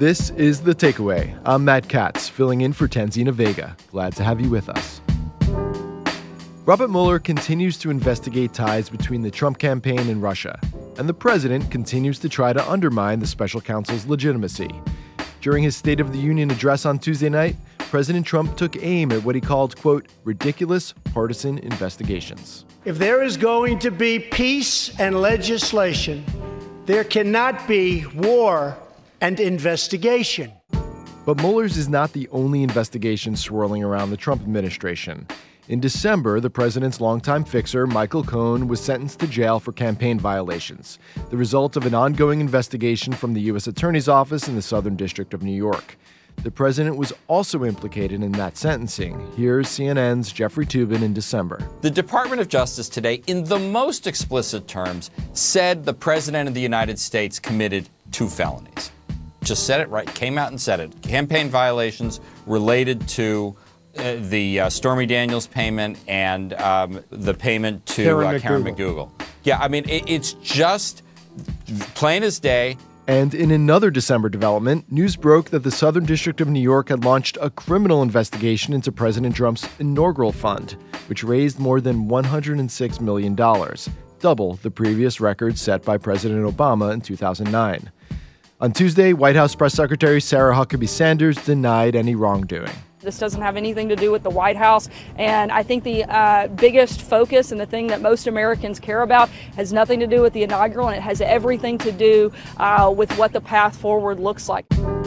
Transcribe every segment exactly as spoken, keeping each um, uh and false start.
This is The Takeaway. I'm Matt Katz, filling in for Tanzina Vega. Glad to have you with us. Robert Mueller continues to investigate ties between the Trump campaign and Russia, and the president continues to try to undermine the special counsel's legitimacy. During his State of the Union address on Tuesday night, President Trump took aim at what he called, quote, ridiculous partisan investigations. If there is going to be peace and legislation, there cannot be war and investigation. But Mueller's is not the only investigation swirling around the Trump administration. In December, the president's longtime fixer, Michael Cohen, was sentenced to jail for campaign violations, the result of an ongoing investigation from the U S Attorney's Office in the Southern District of New York. The president was also implicated in that sentencing. Here's C N N's Jeffrey Toobin in December. The Department of Justice today, in the most explicit terms, said the president of the United States committed two felonies. Just said it right, came out and said it. Campaign violations related to uh, the uh, Stormy Daniels payment and um, the payment to Karen, uh, Karen McDougal. Yeah, I mean, it, it's just plain as day. And in another December development, news broke that the Southern District of New York had launched a criminal investigation into President Trump's inaugural fund, which raised more than one hundred six million dollars, double the previous record set by President Obama in two thousand nine. On Tuesday, White House Press Secretary Sarah Huckabee Sanders denied any wrongdoing. This doesn't have anything to do with the White House, and I think the uh, biggest focus and the thing that most Americans care about has nothing to do with the inaugural, and it has everything to do uh, with what the path forward looks like.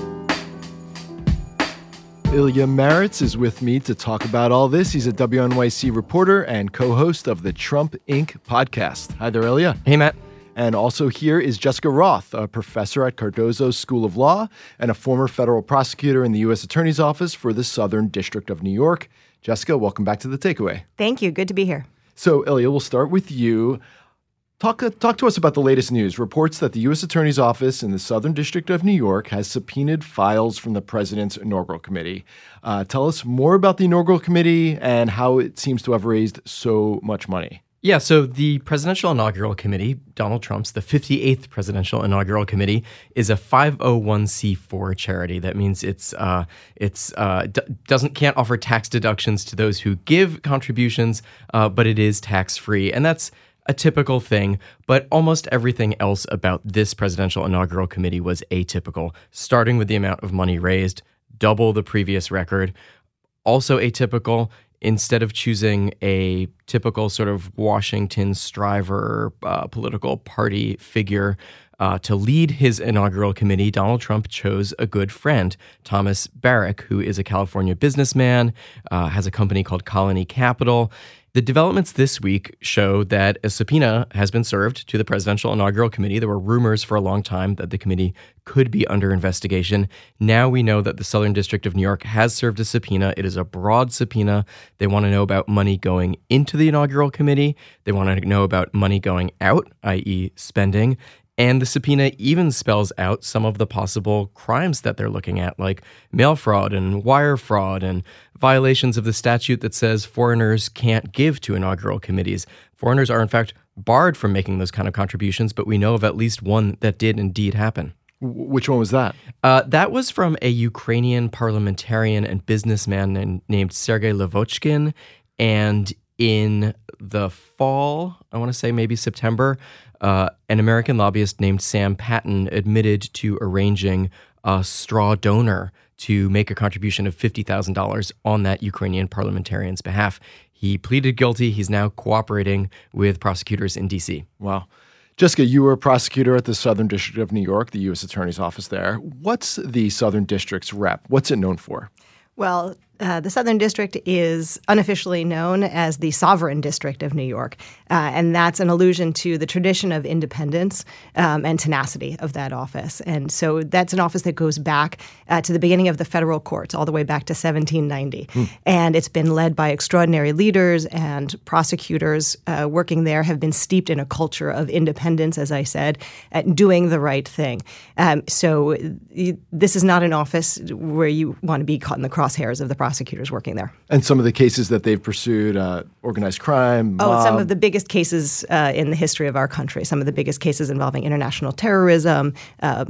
Ilya Marritz is with me to talk about all this. He's a W N Y C reporter and co-host of the Trump Incorporated podcast. Hi there, Ilya. Hey, Matt. And also here is Jessica Roth, a professor at Cardozo School of Law and a former federal prosecutor in the U S Attorney's Office for the Southern District of New York. Jessica, welcome back to The Takeaway. Thank you. Good to be here. So, Ilya, we'll start with you. Talk, uh, talk to us about the latest news. Reports that the U S Attorney's Office in the Southern District of New York has subpoenaed files from the president's inaugural committee. Uh, tell us more about the inaugural committee and how it seems to have raised so much money. Yeah, so the Presidential Inaugural Committee, Donald Trump's, the fifty-eighth Presidential Inaugural Committee, is a five oh one c four charity. That means it's uh, it's uh, d- doesn't can't offer tax deductions to those who give contributions, uh, but it is tax-free, and that's a typical thing. But almost everything else about this Presidential Inaugural Committee was atypical, starting with the amount of money raised, double the previous record. Also atypical. Instead of choosing a typical sort of Washington striver uh, political party figure uh, to lead his inaugural committee, Donald Trump chose a good friend, Thomas Barrack, who is a California businessman, uh, has a company called Colony Capital. The developments this week show that a subpoena has been served to the Presidential Inaugural Committee. There were rumors for a long time that the committee could be under investigation. Now we know that the Southern District of New York has served a subpoena. It is a broad subpoena. They want to know about money going into the inaugural committee. They want to know about money going out, that is spending. And the subpoena even spells out some of the possible crimes that they're looking at, like mail fraud and wire fraud and violations of the statute that says foreigners can't give to inaugural committees. Foreigners are, in fact, barred from making those kind of contributions, but we know of at least one that did indeed happen. Which one was that? Uh, that was from a Ukrainian parliamentarian and businessman named, named Sergei Lavochkin. And in the fall, I want to say maybe September, uh, an American lobbyist named Sam Patton admitted to arranging a straw donor to make a contribution of fifty thousand dollars on that Ukrainian parliamentarian's behalf. He pleaded guilty. He's now cooperating with prosecutors in D C. Wow. Jessica, you were a prosecutor at the Southern District of New York, the U S Attorney's Office there. What's the Southern District's rep? What's it known for? Well, uh, the Southern District is unofficially known as the Sovereign District of New York, uh, and that's an allusion to the tradition of independence um, and tenacity of that office. And so that's an office that goes back uh, to the beginning of the federal courts, all the way back to seventeen ninety. Hmm. And it's been led by extraordinary leaders, and prosecutors uh, working there have been steeped in a culture of independence, as I said, at doing the right thing. Um, so you, this is not an office where you want to be caught in the crosshairs of the prosecutors working there. And some of the cases that they've pursued, uh, organized crime, Oh, mob. some of the biggest cases uh, in the history of our country, some of the biggest cases involving international terrorism, um,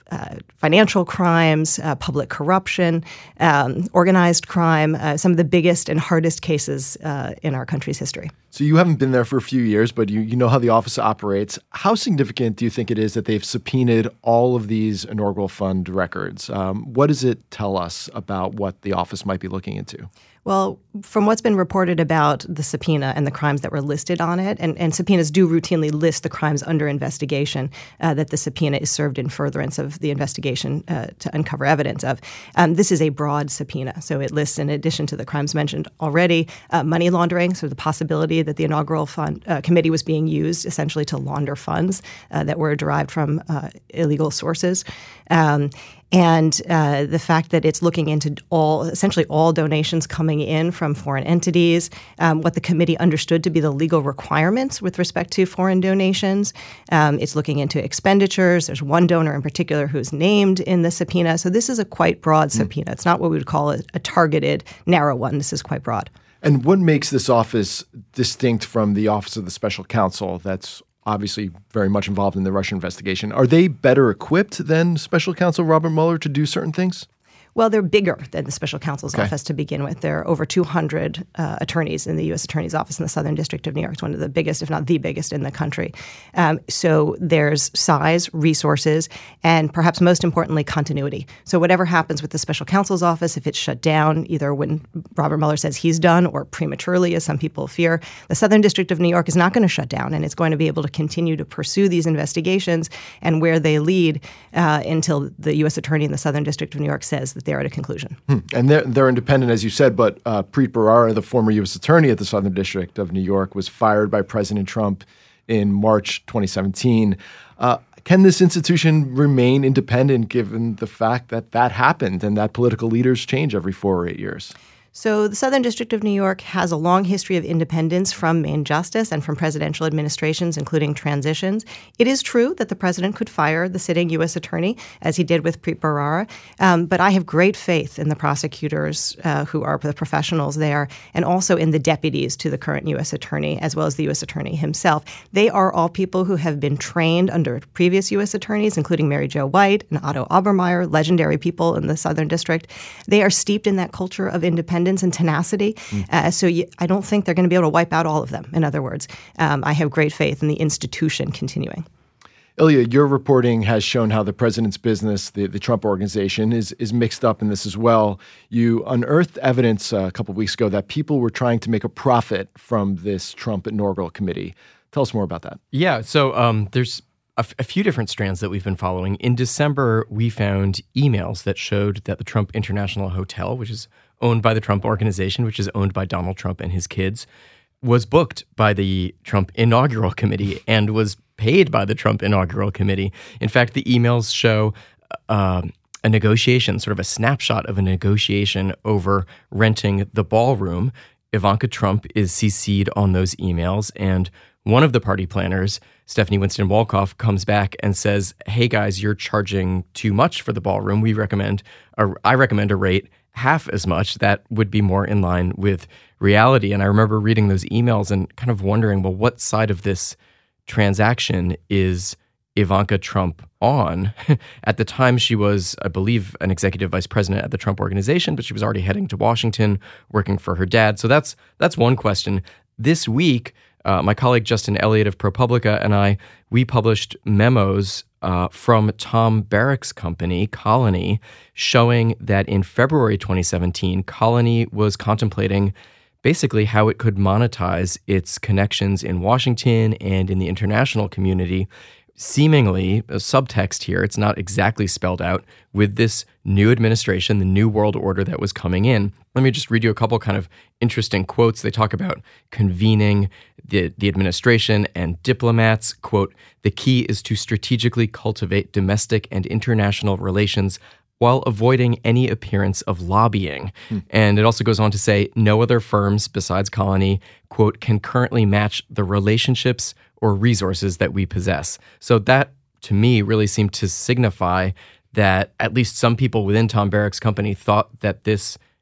uh, financial crimes, uh, public corruption, um, organized crime, uh, some of the biggest and hardest cases uh, in our country's history. So you haven't been there for a few years, but you, you know how the office operates. How significant do you think it is that they've subpoenaed all of these inaugural fund records? Um, what does it tell us about what the office might be looking into? Well, from what's been reported about the subpoena and the crimes that were listed on it, and, and subpoenas do routinely list the crimes under investigation uh, that the subpoena is served in furtherance of the investigation uh, to uncover evidence of. Um, this is a broad subpoena. So it lists, in addition to the crimes mentioned already, uh, money laundering, so the possibility that the inaugural fund uh, committee was being used essentially to launder funds uh, that were derived from uh, illegal sources. Um, And uh, the fact that it's looking into all, essentially all donations coming in from foreign entities, um, what the committee understood to be the legal requirements with respect to foreign donations. Um, it's looking into expenditures. There's one donor in particular who's named in the subpoena. So this is a quite broad mm. subpoena. It's not what we would call a, a targeted, narrow one. This is quite broad. And what makes this office distinct from the Office of the Special Counsel that's obviously very much involved in the Russia investigation? Are they better equipped than Special Counsel Robert Mueller to do certain things? Well, they're bigger than the Special Counsel's okay. office to begin with. There are over two hundred uh, attorneys in the U S Attorney's Office in the Southern District of New York. It's one of the biggest, if not the biggest, in the country. Um, so there's size, resources, and perhaps most importantly, continuity. So whatever happens with the Special Counsel's office, if it's shut down, either when Robert Mueller says he's done or prematurely, as some people fear, the Southern District of New York is not going to shut down, and it's going to be able to continue to pursue these investigations and where they lead uh, until the U S Attorney in the Southern District of New York says that they're at a conclusion. Hmm. And they're, they're independent, as you said, but uh, Preet Bharara, the former U S attorney at the Southern District of New York, was fired by President Trump in March twenty seventeen. Uh, can this institution remain independent given the fact that that happened and that political leaders change every four or eight years? So the Southern District of New York has a long history of independence from Main Justice and from presidential administrations, including transitions. It is true that the president could fire the sitting U S attorney, as he did with Preet Bharara, um, but I have great faith in the prosecutors uh, who are the professionals there, and also in the deputies to the current U S attorney, as well as the U S attorney himself. They are all people who have been trained under previous U S attorneys, including Mary Jo White and Otto Obermeyer, legendary people in the Southern District. They are steeped in that culture of independence and tenacity. Mm. Uh, so you, I don't think they're going to be able to wipe out all of them. In other words, um, I have great faith in the institution continuing. Ilya, your reporting has shown how the president's business, the, the Trump Organization, is is mixed up in this as well. You unearthed evidence uh, a couple of weeks ago that people were trying to make a profit from this Trump inaugural committee. Tell us more about that. Yeah, so um, there's a, f- a few different strands that we've been following. In December, we found emails that showed that the Trump International Hotel, which is owned by the Trump Organization, which is owned by Donald Trump and his kids, was booked by the Trump Inaugural Committee and was paid by the Trump Inaugural Committee. In fact, the emails show uh, a negotiation, sort of a snapshot of a negotiation over renting the ballroom. Ivanka Trump is C C'd on those emails, and one of the party planners, Stephanie Winston Wolkoff, comes back and says, "Hey guys, you're charging too much for the ballroom. We recommend, a, I recommend a rate half as much that would be more in line with reality." And I remember reading those emails and kind of wondering, well, what side of this transaction is Ivanka Trump on? At the time, she was, I believe, an executive vice president at the Trump Organization, but she was already heading to Washington, working for her dad. So that's that's one question. This week, uh, my colleague Justin Elliott of ProPublica and I, we published memos Uh, from Tom Barrack's company, Colony, showing that in February twenty seventeen, Colony was contemplating basically how it could monetize its connections in Washington and in the international community. Seemingly, a subtext here, it's not exactly spelled out, with this new administration, the new world order that was coming in. Let me just read you a couple kind of interesting quotes. They talk about convening the, the administration and diplomats. Quote, "The key is to strategically cultivate domestic and international relations while avoiding any appearance of lobbying." Hmm. And it also goes on to say, "No other firms besides Colony, quote, can currently match the relationships or resources that we possess." So that, to me, really seemed to signify that at least some people within Tom Barrack's company thought that this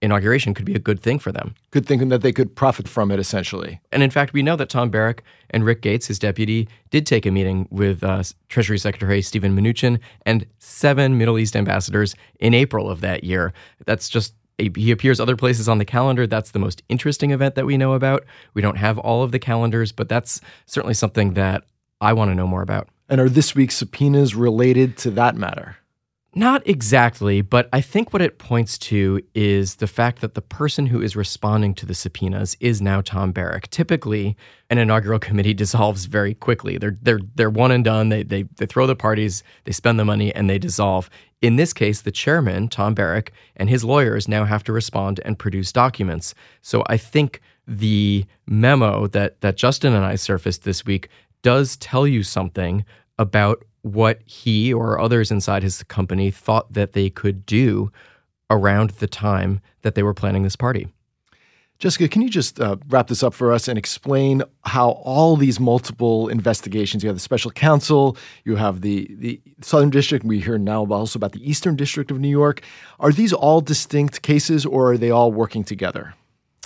inauguration could be a good thing for them. Good thinking that they could profit from it, essentially. And in fact, we know that Tom Barrack and Rick Gates, his deputy, did take a meeting with uh, Treasury Secretary Steven Mnuchin and seven Middle East ambassadors in April of that year. That's just a, he appears other places on the calendar. That's the most interesting event that we know about. We don't have all of the calendars, but that's certainly something that I want to know more about. And are this week's subpoenas related to that matter? Not exactly, but I think what it points to is the fact that the person who is responding to the subpoenas is now Tom Barrack. Typically, an inaugural committee dissolves very quickly. They're they're they're one and done. They they they throw the parties, they spend the money, and they dissolve. In this case, the chairman, Tom Barrack, and his lawyers now have to respond and produce documents. So I think the memo that that Justin and I surfaced this week does tell you something about what he or others inside his company thought that they could do around the time that they were planning this party. Jessica, can you just uh, wrap this up for us and explain how all these multiple investigations, you have the special counsel, you have the, the Southern District, we hear now also about the Eastern District of New York. Are these all distinct cases or are they all working together?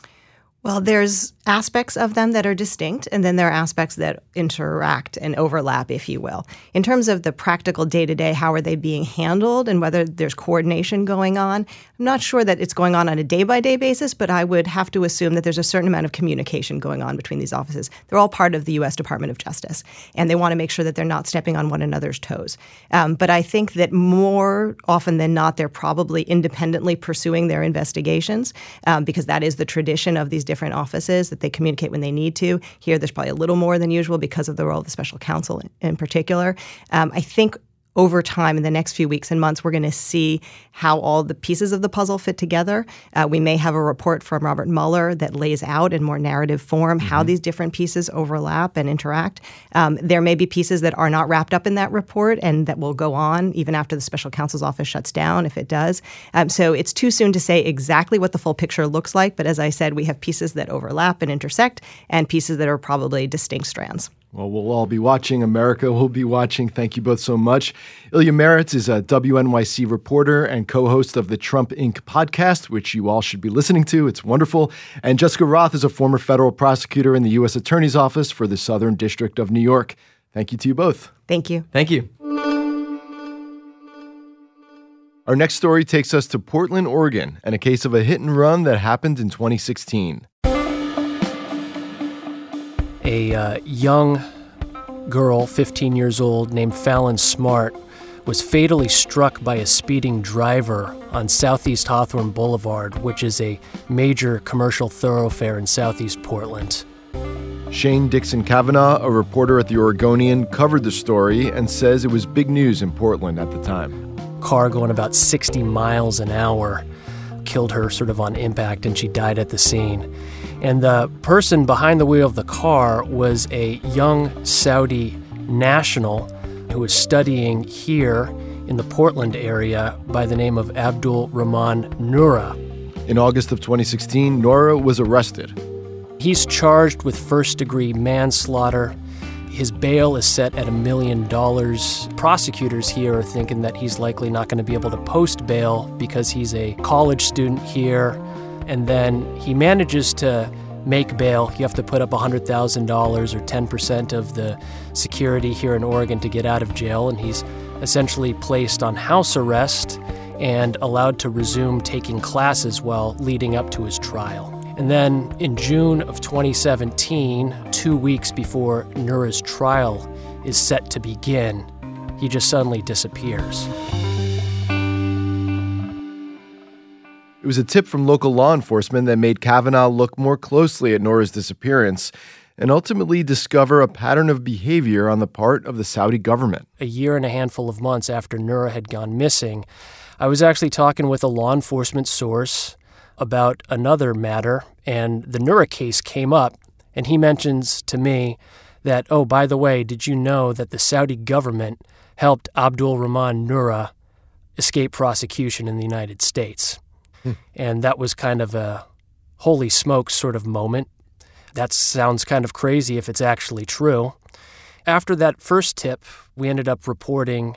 Well, there's aspects of them that are distinct, and then there are aspects that interact and overlap, if you will. In terms of the practical day-to-day, how are they being handled and whether there's coordination going on, I'm not sure that it's going on on a day-by-day basis, but I would have to assume that there's a certain amount of communication going on between these offices. They're all part of the U S Department of Justice, and they want to make sure that they're not stepping on one another's toes. Um, but I think that more often than not, they're probably independently pursuing their investigations um, because that is the tradition of these different offices, that they communicate when they need to. Here, there's probably a little more than usual because of the role of the special counsel in, in particular. Um, I think over time, in the next few weeks and months, we're going to see how all the pieces of the puzzle fit together. Uh, we may have a report from Robert Mueller that lays out in more narrative form how mm-hmm. these different pieces overlap and interact. Um, there may be pieces that are not wrapped up in that report and that will go on even after the special counsel's office shuts down, if it does. Um, so it's too soon to say exactly what the full picture looks like. But as I said, we have pieces that overlap and intersect and pieces that are probably distinct strands. Well, we'll all be watching. America will be watching. Thank you both so much. Ilya Marritz is a W N Y C reporter and co-host of the Trump Incorporated podcast, which you all should be listening to. It's wonderful. And Jessica Roth is a former federal prosecutor in the U S Attorney's Office for the Southern District of New York. Thank you to you both. Thank you. Thank you. Our next story takes us to Portland, Oregon, and a case of a hit and run that happened in twenty sixteen. A uh, young girl, fifteen years old, named Fallon Smart, was fatally struck by a speeding driver on Southeast Hawthorne Boulevard, which is a major commercial thoroughfare in Southeast Portland. Shane Dixon Kavanaugh, a reporter at the Oregonian, covered the story and says it was big news in Portland at the time. Car going about sixty miles an hour killed her sort of on impact, and she died at the scene. And the person behind the wheel of the car was a young Saudi national who was studying here in the Portland area by the name of Abdul Rahman Noura. In August of twenty sixteen, Noura was arrested. He's charged with first-degree manslaughter. His bail is set at a million dollars. Prosecutors here are thinking that he's likely not going to be able to post bail because he's a college student here. And then he manages to make bail. You have to put up one hundred thousand dollars or ten percent of the security here in Oregon to get out of jail. And he's essentially placed on house arrest and allowed to resume taking classes while leading up to his trial. And then in June of twenty seventeen, two weeks before Noura's trial is set to begin, he just suddenly disappears. It was a tip from local law enforcement that made Kavanaugh look more closely at Noura's disappearance and ultimately discover a pattern of behavior on the part of the Saudi government. A year and a handful of months after Noura had gone missing, I was actually talking with a law enforcement source about another matter, and the Noura case came up, and he mentions to me that, oh, by the way, did you know that the Saudi government helped Abdul Rahman Noura escape prosecution in the United States? Hmm. And that was kind of a holy smokes sort of moment. That sounds kind of crazy if it's actually true. After that first tip, we ended up reporting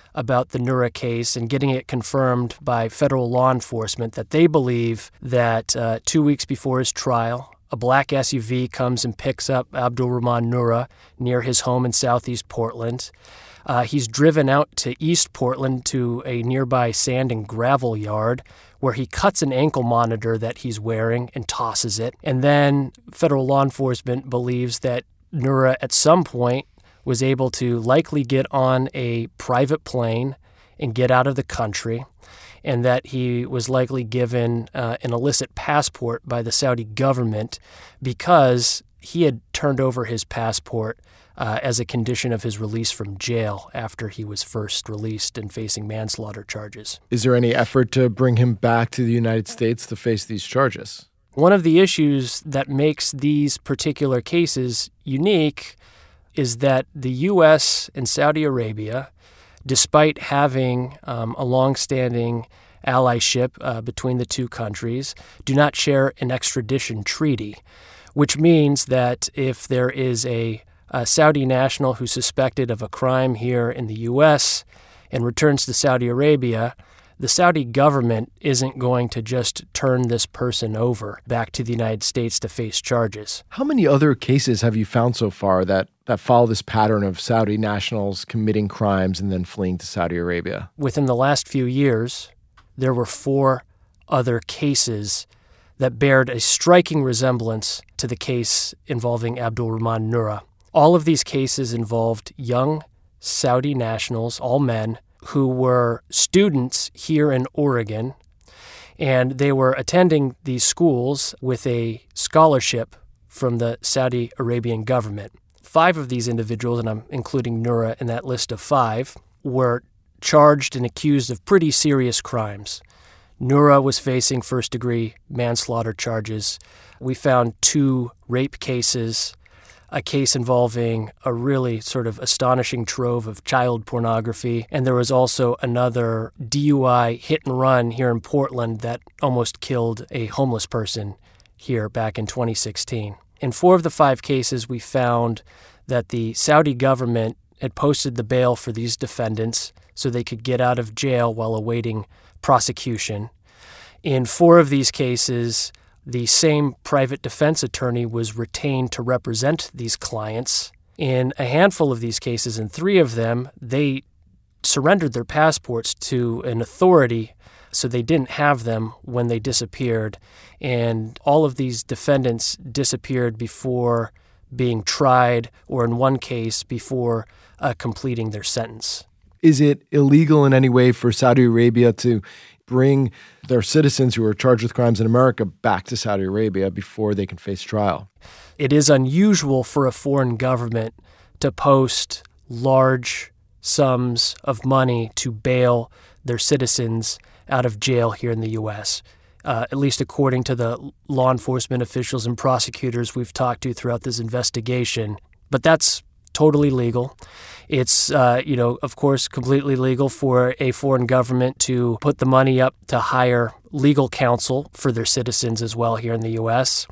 about the Noura case and getting it confirmed by federal law enforcement that they believe that uh, two weeks before his trial, a black S U V comes and picks up Abdul Rahman Noura near his home in southeast Portland. Uh, he's driven out to East Portland to a nearby sand and gravel yard where he cuts an ankle monitor that he's wearing and tosses it. And then federal law enforcement believes that Noura at some point was able to likely get on a private plane and get out of the country, and that he was likely given uh, an illicit passport by the Saudi government because he had turned over his passport uh, as a condition of his release from jail after he was first released and facing manslaughter charges. Is there any effort to bring him back to the United States to face these charges? One of the issues that makes these particular cases unique is that the U S and Saudi Arabia, despite having um, a longstanding allyship uh, between the two countries, do not share an extradition treaty, which means that if there is a, a Saudi national who's suspected of a crime here in the U S and returns to Saudi Arabia, the Saudi government isn't going to just turn this person over back to the United States to face charges. How many other cases have you found so far that, that follow this pattern of Saudi nationals committing crimes and then fleeing to Saudi Arabia? Within the last few years, there were four other cases that bared a striking resemblance to the case involving Abdul Rahman Noura. All of these cases involved young Saudi nationals, all men, who were students here in Oregon, and they were attending these schools with a scholarship from the Saudi Arabian government. Five of these individuals, and I'm including Noura in that list of five, were charged and accused of pretty serious crimes. Noura was facing first-degree manslaughter charges. We found two rape cases, a case involving a really sort of astonishing trove of child pornography, and there was also another D U I hit and run here in Portland that almost killed a homeless person here back in twenty sixteen. In four of the five cases, we found that the Saudi government had posted the bail for these defendants so they could get out of jail while awaiting prosecution. In four of these cases, the same private defense attorney was retained to represent these clients. In a handful of these cases, in three of them, they surrendered their passports to an authority, so they didn't have them when they disappeared. And all of these defendants disappeared before being tried, or in one case, before uh, completing their sentence. Is it illegal in any way for Saudi Arabia to bring their citizens who are charged with crimes in America back to Saudi Arabia before they can face trial? It is unusual for a foreign government to post large sums of money to bail their citizens out of jail here in the U S, uh, at least according to the law enforcement officials and prosecutors we've talked to throughout this investigation. But that's totally legal. It's, uh, you know, of course, completely legal for a foreign government to put the money up to hire legal counsel for their citizens as well here in the U S.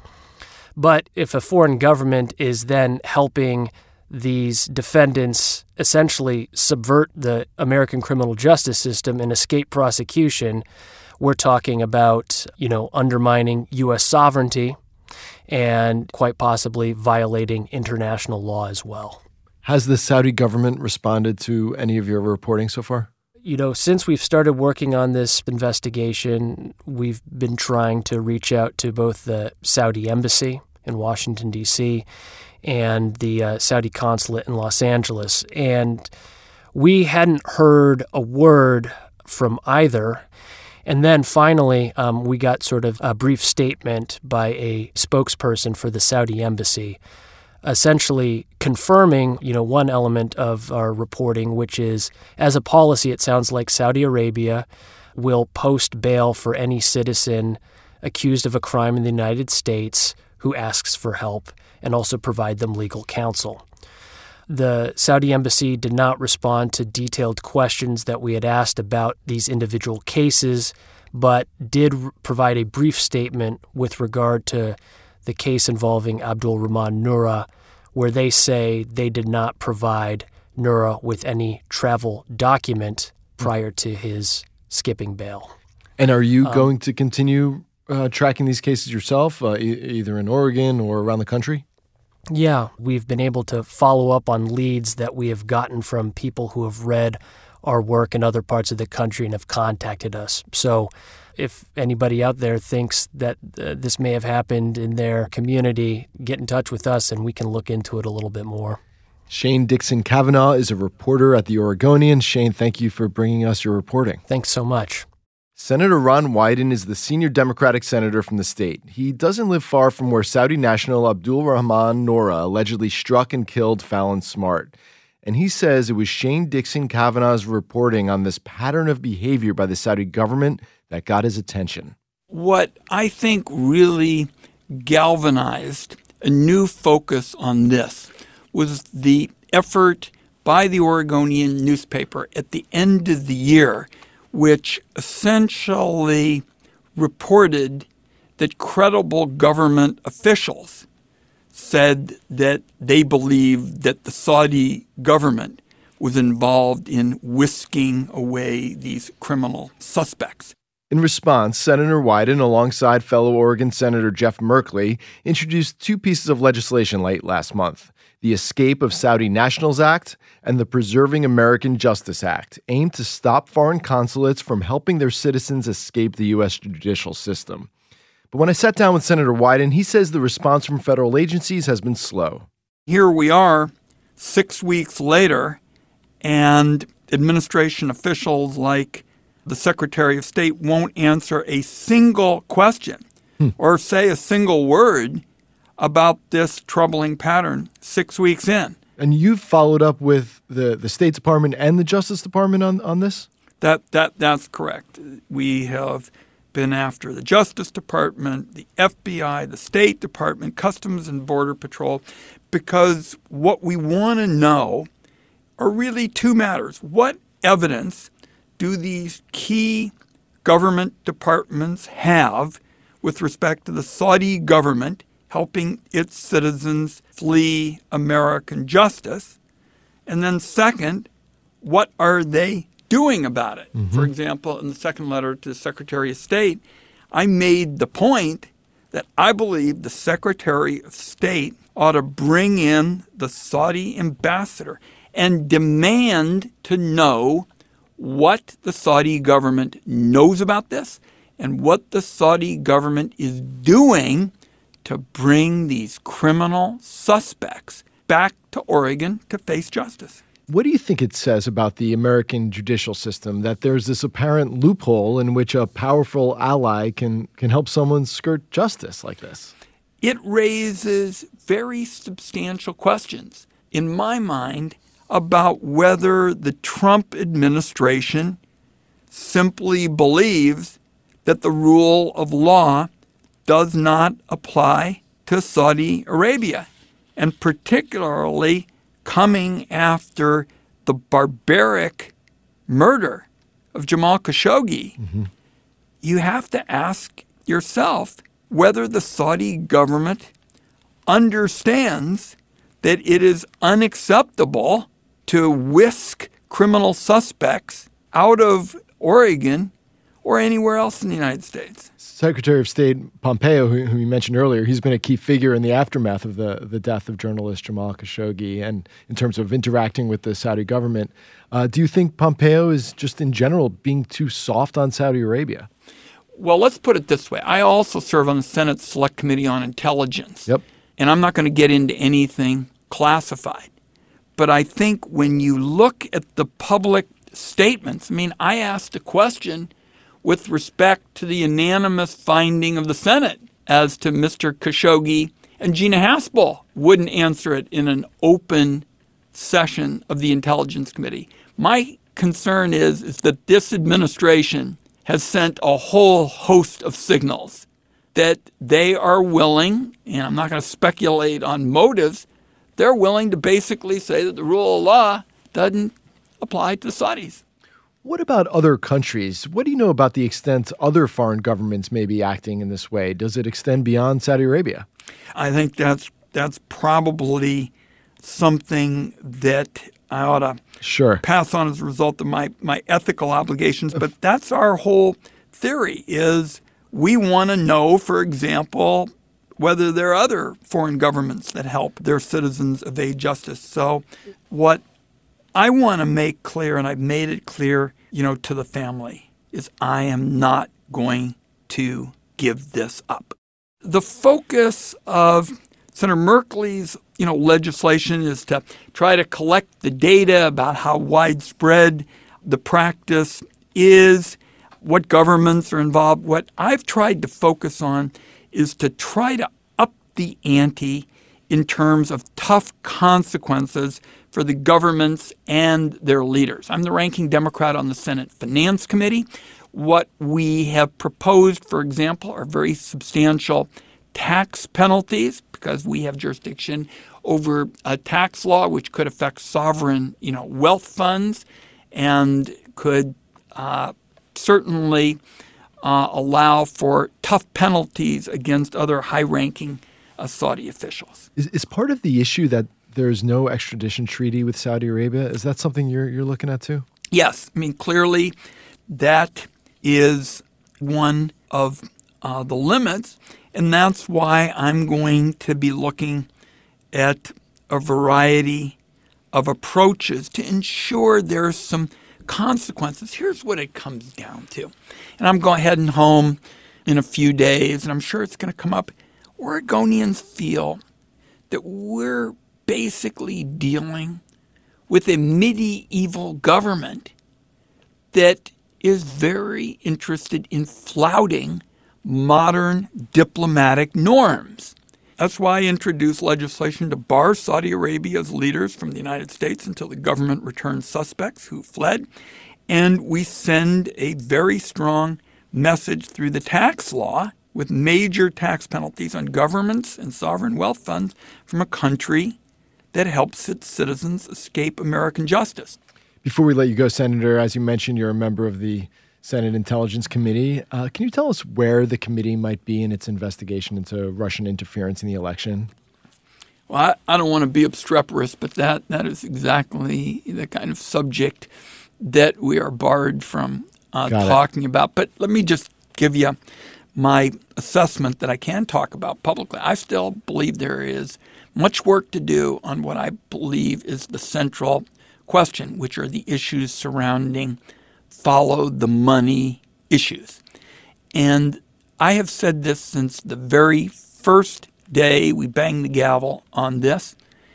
But if a foreign government is then helping these defendants essentially subvert the American criminal justice system and escape prosecution, we're talking about, you know, undermining U S sovereignty and quite possibly violating international law as well. Has the Saudi government responded to any of your reporting so far? You know, since we've started working on this investigation, we've been trying to reach out to both the Saudi embassy in Washington, D C, and the uh, Saudi consulate in Los Angeles. And we hadn't heard a word from either. And then finally, um, we got sort of a brief statement by a spokesperson for the Saudi embassy, essentially confirming, you know, one element of our reporting, which is, as a policy, it sounds like Saudi Arabia will post bail for any citizen accused of a crime in the United States who asks for help, and also provide them legal counsel. The Saudi embassy did not respond to detailed questions that we had asked about these individual cases, but did r- provide a brief statement with regard to the case involving Abdul Rahman Noura, where they say they did not provide Nura with any travel document prior to his skipping bail. And are you Um, going to continue uh, tracking these cases yourself, uh, e- either in Oregon or around the country? Yeah, we've been able to follow up on leads that we have gotten from people who have read our work in other parts of the country and have contacted us. So if anybody out there thinks that uh, this may have happened in their community, get in touch with us and we can look into it a little bit more. Shane Dixon Kavanaugh is a reporter at The Oregonian. Shane, thank you for bringing us your reporting. Thanks so much. Senator Ron Wyden is the senior Democratic senator from the state. He doesn't live far from where Saudi national Abdul Rahman Nora allegedly struck and killed Fallon Smart. And he says it was Shane Dixon Kavanaugh's reporting on this pattern of behavior by the Saudi government that got his attention. What I think really galvanized a new focus on this was the effort by the Oregonian newspaper at the end of the year, which essentially reported that credible government officials said that they believed that the Saudi government was involved in whisking away these criminal suspects. In response, Senator Wyden, alongside fellow Oregon Senator Jeff Merkley, introduced two pieces of legislation late last month: the Escape of Saudi Nationals Act and the Preserving American Justice Act, aimed to stop foreign consulates from helping their citizens escape the U S judicial system. But when I sat down with Senator Wyden, he says the response from federal agencies has been slow. Here we are, six weeks later, and administration officials like the Secretary of State won't answer a single question hmm. or say a single word about this troubling pattern six weeks in. And you've followed up with the, the State Department and the Justice Department on, on this? That that that's correct. We have been after the Justice Department, the F B I, the State Department, Customs and Border Patrol, because what we want to know are really two matters. What evidence do these key government departments have with respect to the Saudi government helping its citizens flee American justice? And then second, what are they doing about it? Mm-hmm. For example, in the second letter to the Secretary of State, I made the point that I believe the Secretary of State ought to bring in the Saudi ambassador and demand to know what the Saudi government knows about this and what the Saudi government is doing to bring these criminal suspects back to Oregon to face justice. What do you think it says about the American judicial system that there's this apparent loophole in which a powerful ally can, can help someone skirt justice like this? It raises very substantial questions, in my mind, about whether the Trump administration simply believes that the rule of law does not apply to Saudi Arabia, and particularly coming after the barbaric murder of Jamal Khashoggi. Mm-hmm. You have to ask yourself whether the Saudi government understands that it is unacceptable to whisk criminal suspects out of Oregon or anywhere else in the United States. Secretary of State Pompeo, who, who you mentioned earlier, he's been a key figure in the aftermath of the, the death of journalist Jamal Khashoggi and in terms of interacting with the Saudi government. Uh, do you think Pompeo is just in general being too soft on Saudi Arabia? Well, let's put it this way. I also serve on the Senate Select Committee on Intelligence. Yep. And I'm not going to get into anything classified. But I think when you look at the public statements, I mean, I asked a question with respect to the unanimous finding of the Senate as to Mister Khashoggi, and Gina Haspel wouldn't answer it in an open session of the Intelligence Committee. My concern is, is that this administration has sent a whole host of signals that they are willing, and I'm not going to speculate on motives, they're willing to basically say that the rule of law doesn't apply to the Saudis. What about other countries? What do you know about the extent other foreign governments may be acting in this way? Does it extend beyond Saudi Arabia? I think that's that's probably something that I ought to sure. pass on as a result of my, my ethical obligations. But that's our whole theory is we want to know, for example, whether there are other foreign governments that help their citizens evade justice. So what I want to make clear, and I've made it clear, you know, to the family, is I am not going to give this up. The focus of Senator Merkley's, you know, legislation is to try to collect the data about how widespread the practice is, what governments are involved. What I've tried to focus on is to try to up the ante in terms of tough consequences for the governments and their leaders. I'm the ranking Democrat on the Senate Finance Committee. What we have proposed, for example, are very substantial tax penalties because we have jurisdiction over a tax law which could affect sovereign, you know, wealth funds and could uh, certainly uh, allow for tough penalties against other high-ranking uh, Saudi officials. Is, is part of the issue that there's no extradition treaty with Saudi Arabia? Is that something you're you're looking at too? Yes. I mean, clearly that is one of uh, the limits, and that's why I'm going to be looking at a variety of approaches to ensure there's some consequences. Here's what it comes down to. And I'm going heading home in a few days, and I'm sure it's going to come up. Oregonians feel that we're basically dealing with a medieval government that is very interested in flouting modern diplomatic norms. That's why I introduced legislation to bar Saudi Arabia's leaders from the United States until the government returns suspects who fled. And we send a very strong message through the tax law with major tax penalties on governments and sovereign wealth funds from a country that helps its citizens escape American justice. Before we let you go, Senator, as you mentioned, you're a member of the Senate Intelligence Committee. Uh, can you tell us where the committee might be in its investigation into Russian interference in the election? Well, I, I don't want to be obstreperous, but that, that is exactly the kind of subject that we are barred from uh, talking about. But let me just give you my assessment that I can talk about publicly. I still believe there is much work to do on what I believe is the central question, which are the issues surrounding follow the money issues. And I have said this since the very first day we banged the gavel on this.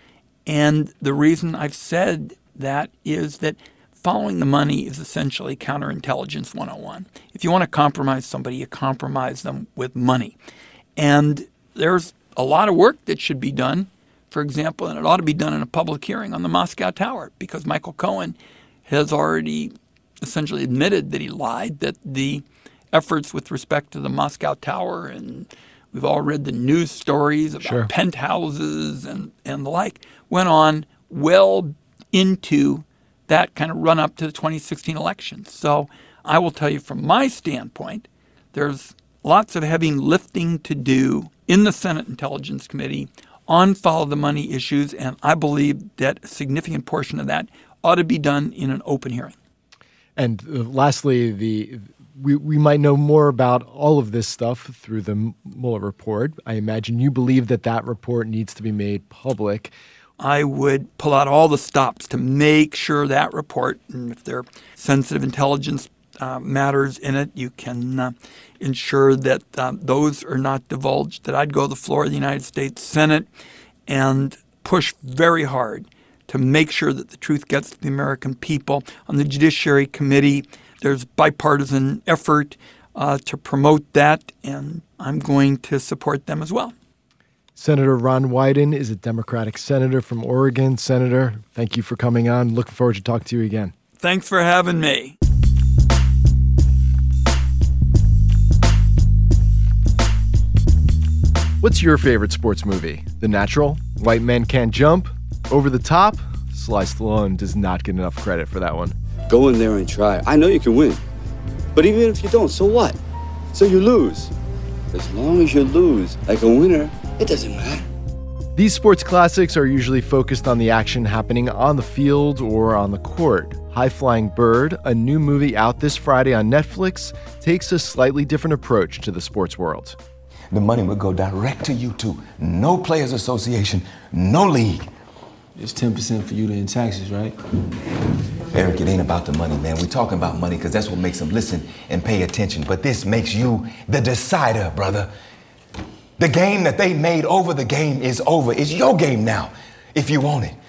And the reason I've said that is that following the money is essentially counterintelligence one oh one. If you want to compromise somebody, you compromise them with money. And there's a lot of work that should be done, for example, and it ought to be done in a public hearing on the Moscow Tower, because Michael Cohen has already essentially admitted that he lied, that the efforts with respect to the Moscow Tower, and we've all read the news stories about Sure. penthouses and, and the like, went on well into that kind of run up to the twenty sixteen election. So I will tell you from my standpoint, there's lots of heavy lifting to do in the Senate Intelligence Committee on follow the money issues, and I believe that a significant portion of that ought to be done in an open hearing. And uh, lastly, the we, we might know more about all of this stuff through the Mueller report. I imagine you believe that that report needs to be made public. I would pull out all the stops to make sure that report, and if there are sensitive intelligence uh, matters in it, you can uh, ensure that uh, those are not divulged, that I'd go to the floor of the United States Senate and push very hard to make sure that the truth gets to the American people. On the Judiciary Committee, there's bipartisan effort uh, to promote that, and I'm going to support them as well. Senator Ron Wyden is a Democratic senator from Oregon. Senator, thank you for coming on. Looking forward to talking to you again. Thanks for having me. What's your favorite sports movie? The Natural? White Men Can't Jump? Over the Top? Sly Stallone does not get enough credit for that one. Go in there and try. I know you can win. But even if you don't, so what? So you lose. As long as you lose like a winner, it doesn't matter. These sports classics are usually focused on the action happening on the field or on the court. High Flying Bird, a new movie out this Friday on Netflix, takes a slightly different approach to the sports world. The money would go direct to you two. No players association, no league. It's ten percent for you in taxes, right? Eric, it ain't about the money, man. We're talking about money because that's what makes them listen and pay attention. But this makes you the decider, brother. The game that they made over the game is over. It's your game now, if you want it.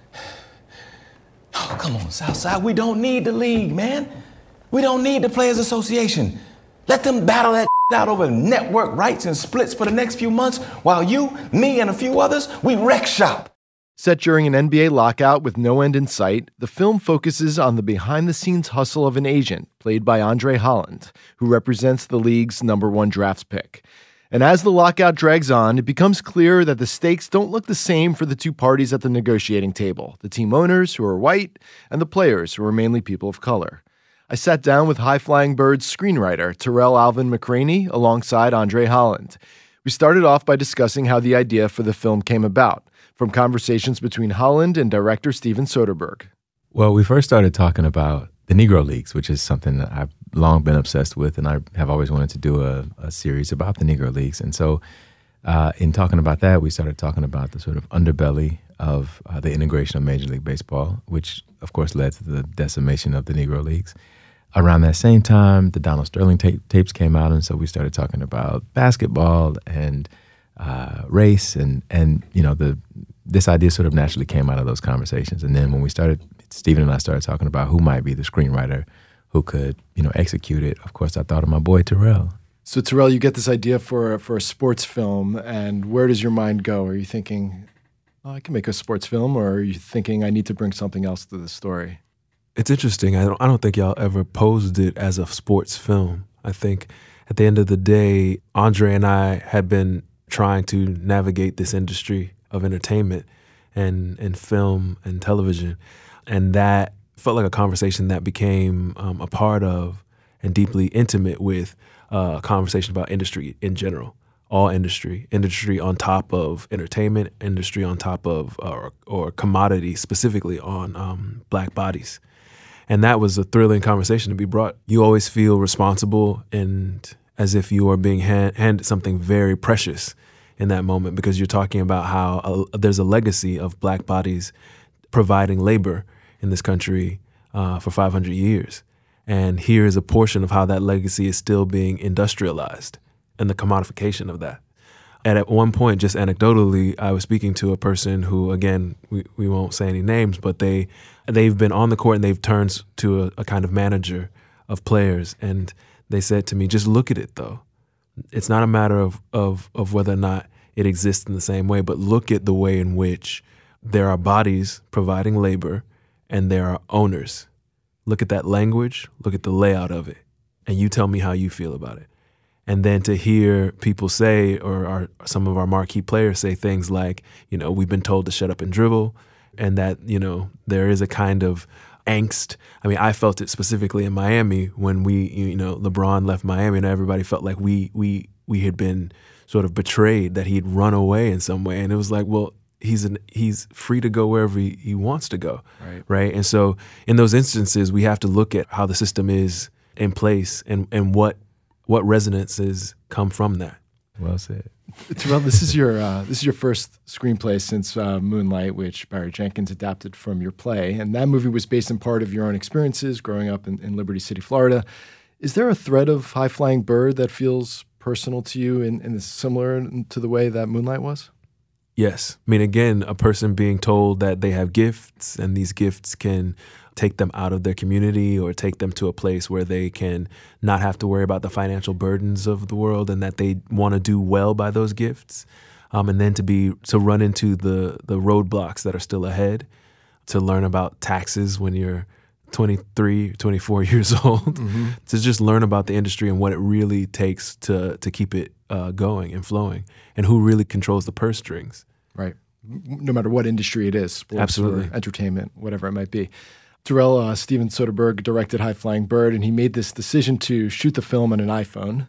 Oh, come on, Southside. We don't need the league, man. We don't need the Players Association. Let them battle that out over network rights and splits for the next few months while you, me, and a few others, we wreck shop. Set during an N B A lockout with no end in sight, the film focuses on the behind-the-scenes hustle of an agent, played by Andre Holland, who represents the league's number one draft pick. And as the lockout drags on, it becomes clear that the stakes don't look the same for the two parties at the negotiating table, the team owners, who are white, and the players, who are mainly people of color. I sat down with High Flying Bird's screenwriter, Terrell Alvin McCraney, alongside Andre Holland. We started off by discussing how the idea for the film came about, from conversations between Holland and director Steven Soderbergh. Well, we first started talking about the Negro Leagues, which is something that I've long been obsessed with, and I have always wanted to do a, a series about the Negro Leagues. And so uh, in talking about that, we started talking about the sort of underbelly of uh, the integration of Major League Baseball, which, of course, led to the decimation of the Negro Leagues. Around that same time, the Donald Sterling tape, tapes came out, and so we started talking about basketball and uh, race, and and you know the this idea sort of naturally came out of those conversations. And then when we started, Steven and I started talking about who might be the screenwriter who could you know execute it. Of course, I thought of my boy Terrell. So Terrell, you get this idea for for a sports film, and where does your mind go? Are you thinking, oh, I can make a sports film, or are you thinking I need to bring something else to the story? It's interesting. I don't, I don't think y'all ever posed it as a sports film. I think at the end of the day, Andre and I had been trying to navigate this industry of entertainment and, and film and television. And that felt like a conversation that became um, a part of and deeply intimate with uh, a conversation about industry in general. All industry, industry on top of entertainment, industry on top of, or, or commodity specifically on um, black bodies. And that was a thrilling conversation to be brought. You always feel responsible and as if you are being hand, handed something very precious in that moment, because you're talking about how a, there's a legacy of black bodies providing labor in this country uh, for five hundred years. And here is a portion of how that legacy is still being industrialized and the commodification of that. And at one point, just anecdotally, I was speaking to a person who, again, we, we won't say any names, but they, they've been on the court and they've turned to a, a kind of manager of players. And they said to me, just look at it, though. It's not a matter of, of, of whether or not it exists in the same way, but look at the way in which there are bodies providing labor and there are owners. Look at that language, look at the layout of it, and you tell me how you feel about it. And then to hear people say, or our, some of our marquee players say things like, you know, we've been told to shut up and dribble, and that, you know, there is a kind of angst. I mean, I felt it specifically in Miami when we, you know, LeBron left Miami, and everybody felt like we we we had been sort of betrayed, that he'd run away in some way. And it was like, well, he's an, he's free to go wherever he, he wants to go, right. right? And so in those instances, we have to look at how the system is in place and, and what what resonances come from that. Well said. Terrell, this is your uh, this is your first screenplay since uh, Moonlight, which Barry Jenkins adapted from your play, and that movie was based in part of your own experiences growing up in, in Liberty City, Florida. Is there a thread of High Flying Bird that feels personal to you and, and is similar to the way that Moonlight was? Yes. I mean, again, a person being told that they have gifts and these gifts can take them out of their community or take them to a place where they can not have to worry about the financial burdens of the world, and that they want to do well by those gifts. Um, and then to be to run into the the roadblocks that are still ahead, to learn about taxes when you're twenty-three, twenty-four years old, mm-hmm. to just learn about the industry and what it really takes to to keep it uh, going and flowing, and who really controls the purse strings. Right. No matter what industry it is, sports Absolutely. or entertainment, whatever it might be. Terrell, uh, Steven Soderbergh directed High Flying Bird, and he made this decision to shoot the film on an iPhone.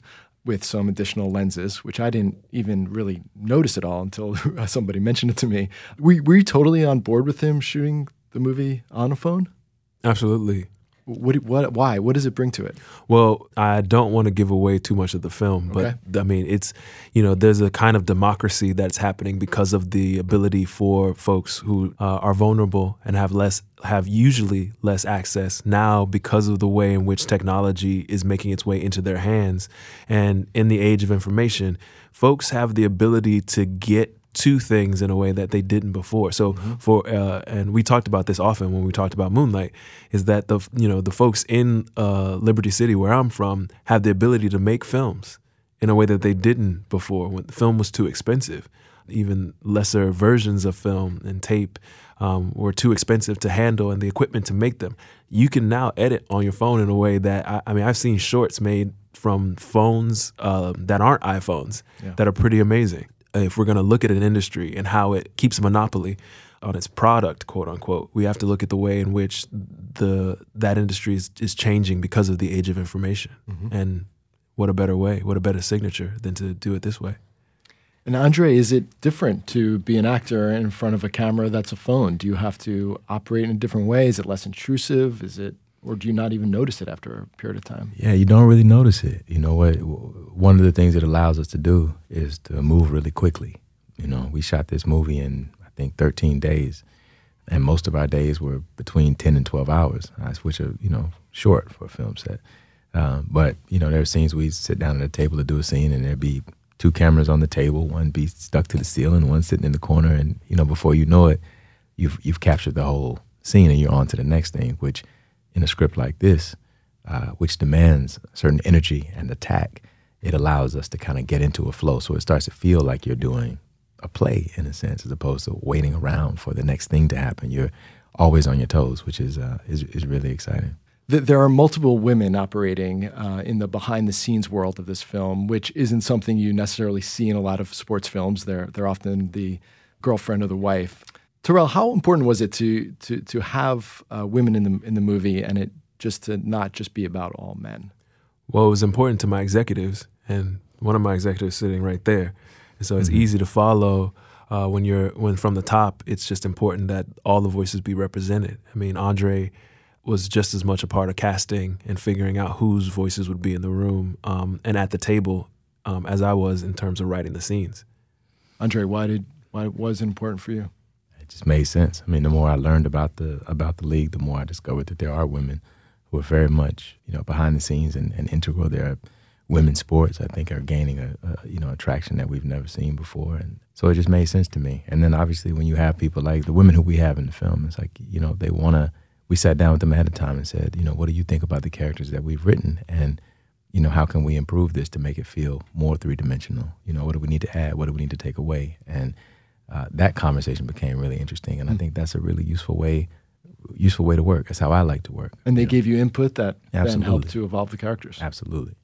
with some additional lenses, which I didn't even really notice at all until somebody mentioned it to me. Were, were you totally on board with him shooting the movie on a phone? Absolutely. What, what, why? What does it bring to it? Well, I don't want to give away too much of the film, but Okay. I mean, it's, you know, there's a kind of democracy that's happening because of the ability for folks who uh, are vulnerable and have less, have usually less access now because of the way in which technology is making its way into their hands. And in the age of information, folks have the ability to get to things in a way that they didn't before. So Mm-hmm. for uh, and we talked about this often when we talked about Moonlight, is that the you know the folks in uh, Liberty City where I'm from have the ability to make films in a way that they didn't before when the film was too expensive. Even lesser versions of film and tape um, were too expensive to handle and the equipment to make them. You can now edit on your phone in a way that I, I mean I've seen shorts made from phones uh, that aren't iPhones Yeah. that are pretty amazing. If we're going to look at an industry and how it keeps a monopoly on its product, quote unquote, we have to look at the way in which the that industry is, is changing because of the age of information. Mm-hmm. And what a better way, what a better signature than to do it this way. And Andre, is it different to be an actor in front of a camera that's a phone? Do you have to operate in a different way? Is it less intrusive? Is it, or do you not even notice it after a period of time? Yeah, you don't really notice it. You know what? One of the things it allows us to do is to move really quickly. You know, we shot this movie in, I think, thirteen days, and most of our days were between ten and twelve hours, which are, you know, short for a film set. Um, but, you know, there are scenes we sit down at a table to do a scene, and there'd be two cameras on the table, one be stuck to the ceiling, one sitting in the corner, and, you know, before you know it, you've you've captured the whole scene, and you're on to the next thing, which in a script like this, uh, which demands certain energy and attack, it allows us to kind of get into a flow. So it starts to feel like you're doing a play in a sense, as opposed to waiting around for the next thing to happen. You're always on your toes, which is uh, is, is really exciting. There are multiple women operating uh, in the behind-the-scenes world of this film, which isn't something you necessarily see in a lot of sports films. They're they're often the girlfriend or the wife. Terrell, how important was it to to to have uh, women in the in the movie, and it just to not just be about all men? Well, it was important to my executives, and one of my executives sitting right there. And so it's Mm-hmm. easy to follow uh, when you're when from the top. It's just important that all the voices be represented. I mean, Andre was just as much a part of casting and figuring out whose voices would be in the room um, and at the table um, as I was in terms of writing the scenes. Andre, why did why was it important for you? It just made sense. I mean, the more I learned about the about the league, the more I discovered that there are women who are very much, you know, behind the scenes and, and integral. There are women's sports, I think, are gaining a, a you know a traction that we've never seen before, and so it just made sense to me. And then obviously, when you have people like the women who we have in the film, it's like, you know, they want to. We sat down with them ahead of time and said, you know, what do you think about the characters that we've written, and you know, how can we improve this to make it feel more three dimensional? You know, what do we need to add? What do we need to take away? And Uh, that conversation became really interesting, and I think that's a really useful way, useful way to work. That's how I like to work. And they you know? gave you input that Absolutely. then helped to evolve the characters. Absolutely.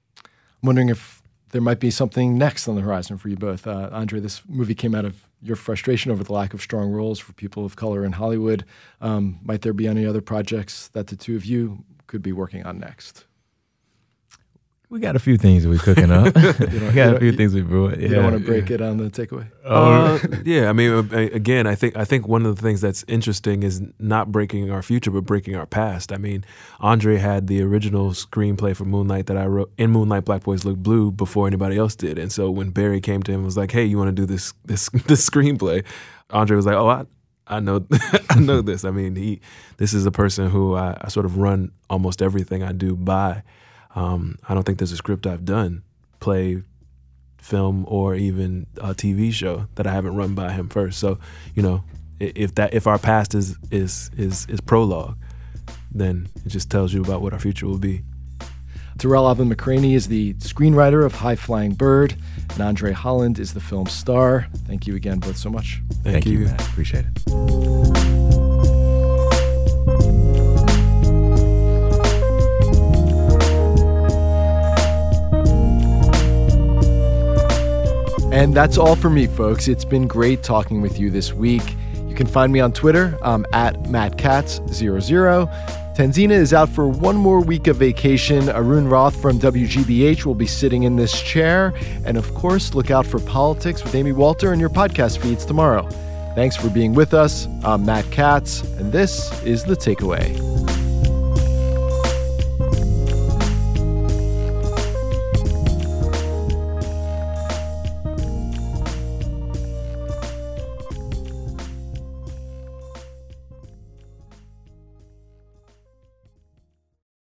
I'm wondering if there might be something next on the horizon for you both. Uh, Andre, this movie came out of your frustration over the lack of strong roles for people of color in Hollywood. Um, might there be any other projects that the two of you could be working on next? We got a few things that we're cooking up. we got a few things we brewed. You Yeah. don't want to break it on the takeaway? Uh, yeah, I mean, uh, again, I think I think one of the things that's interesting is not breaking our future, but breaking our past. I mean, Andre had the original screenplay for Moonlight that I wrote in Moonlight Black Boys Look Blue before anybody else did, and so when Barry came to him and was like, "Hey, you want to do this this this screenplay?" Andre was like, "Oh, I I know I know this." I mean, he this is a person who I, I sort of run almost everything I do by. Um, I don't think there's a script I've done, play, film, or even a T V show that I haven't run by him first. So, you know, if that if our past is is is is prologue, then it just tells you about what our future will be. Tarell Alvin McCraney is the screenwriter of High Flying Bird, and Andre Holland is the film's star. Thank you again both so much. Thank, Thank you, you. man. Appreciate it. And that's all for me, folks. It's been great talking with you this week. You can find me on Twitter. I'm at Matt Katz zero zero. Tanzina is out for one more week of vacation. Arun Roth from W G B H will be sitting in this chair. And of course, look out for Politics with Amy Walter in your podcast feeds tomorrow. Thanks for being with us. I'm Matt Katz, and this is The Takeaway.